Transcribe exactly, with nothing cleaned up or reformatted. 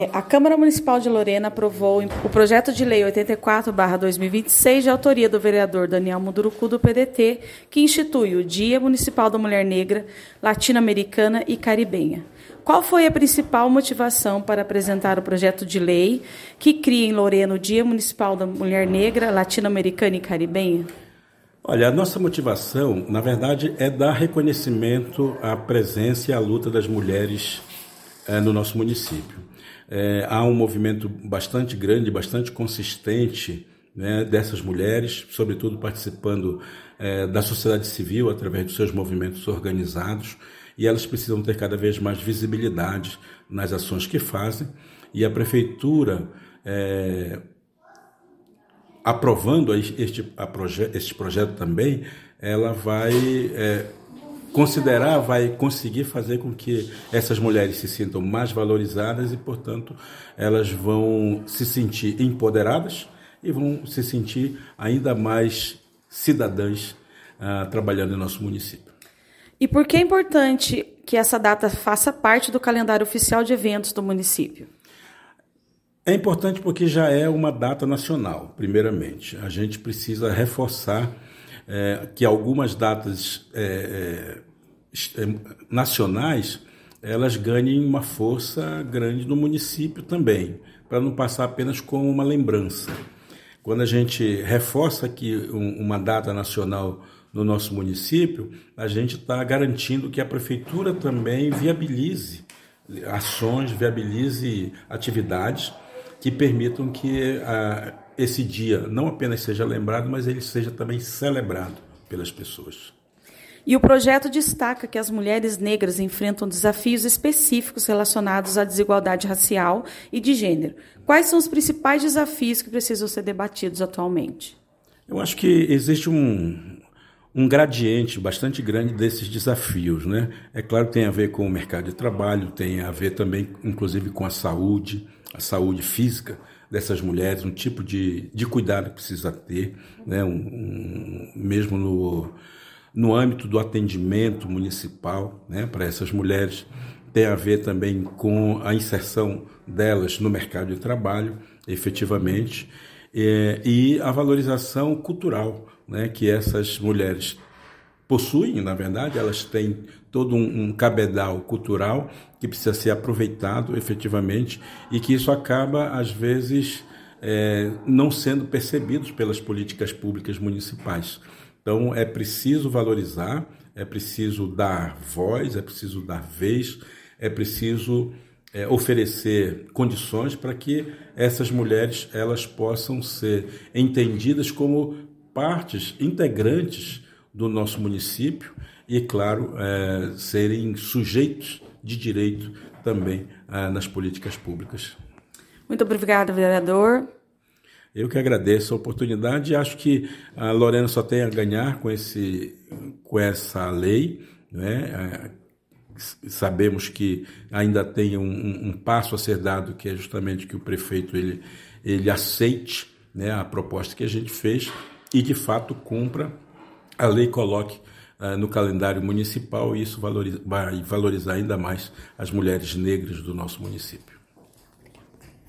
A Câmara Municipal de Lorena aprovou o projeto de lei oitenta e quatro barra dois mil e vinte e seis, de autoria do vereador Daniel Munduruku, do P D T, que institui o Dia Municipal da Mulher Negra, Latino-Americana e Caribenha. Qual foi a principal motivação para apresentar o projeto de lei que cria em Lorena o Dia Municipal da Mulher Negra, Latino-Americana e Caribenha? Olha, a nossa motivação, na verdade, é dar reconhecimento à presença e à luta das mulheres é, no nosso município. É, há um movimento bastante grande, bastante consistente, né, dessas mulheres, sobretudo participando é, da sociedade civil através dos seus movimentos organizados, e elas precisam ter cada vez mais visibilidade nas ações que fazem, e a Prefeitura, é, aprovando este, a proje, este projeto também, ela vai é, considerar, vai conseguir fazer com que essas mulheres se sintam mais valorizadas e, portanto, elas vão se sentir empoderadas e vão se sentir ainda mais cidadãs ah, trabalhando em nosso município. E por que é importante que essa data faça parte do calendário oficial de eventos do município? É importante porque já é uma data nacional, primeiramente. A gente precisa reforçar É, que algumas datas é, é, nacionais elas ganhem uma força grande no município também, para não passar apenas como uma lembrança. Quando a gente reforça aqui um, uma data nacional no nosso município, a gente está garantindo que a Prefeitura também viabilize ações, viabilize atividades que permitam que a esse dia não apenas seja lembrado, mas ele seja também celebrado pelas pessoas. E o projeto destaca que as mulheres negras enfrentam desafios específicos relacionados à desigualdade racial e de gênero. Quais são os principais desafios que precisam ser debatidos atualmente? Eu acho que existe um, um gradiente bastante grande desses desafios, né? É claro que tem a ver com o mercado de trabalho, tem a ver também, inclusive, com a saúde, a saúde física dessas mulheres, um tipo de, de cuidado que precisa ter, né? um, um, mesmo no, no âmbito do atendimento municipal, né? Para essas mulheres, tem a ver também com a inserção delas no mercado de trabalho, efetivamente, é, e a valorização cultural, né? Que essas mulheres possuem, na verdade, elas têm todo um, um cabedal cultural que precisa ser aproveitado efetivamente e que isso acaba, às vezes, é, não sendo percebidos pelas políticas públicas municipais. Então, é preciso valorizar, é preciso dar voz, é preciso dar vez, é preciso é, oferecer condições para que essas mulheres elas possam ser entendidas como partes integrantes do nosso município e, claro, é, serem sujeitos de direito também é, nas políticas públicas. Muito obrigada, vereador. Eu que agradeço a oportunidade e acho que a Lorena só tem a ganhar com, esse, com essa lei, né? Sabemos que ainda tem um, um passo a ser dado, que é justamente que o prefeito ele, ele aceite, né, a proposta que a gente fez e, de fato, cumpra a lei, coloque uh, no calendário municipal, e isso valoriza, vai valorizar ainda mais as mulheres negras do nosso município.